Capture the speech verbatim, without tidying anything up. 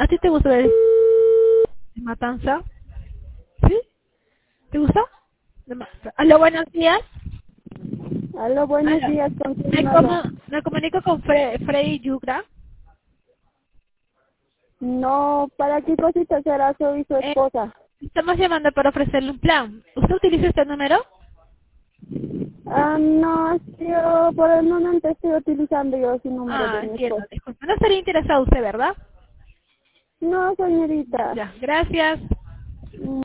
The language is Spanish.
¿A ti te gusta ver Matanza? ¿Sí? ¿Te gusta? De Matanza. Aló, buenos días. Aló, buenos Aló. días, ¿con quién Me, hablo? como, me comunico con Fre Frey Yugra. No, ¿para qué cosita será? Soy su Eh, esposa. estamos llamando para ofrecerle un plan. ¿Usted utiliza este número? Ah, no, es que yo por el momento estoy utilizando yo su número Ah, de mi entiendo, esposa. disculpe. No estaría interesado usted, ¿verdad? No, señorita. Ya, gracias. Mm,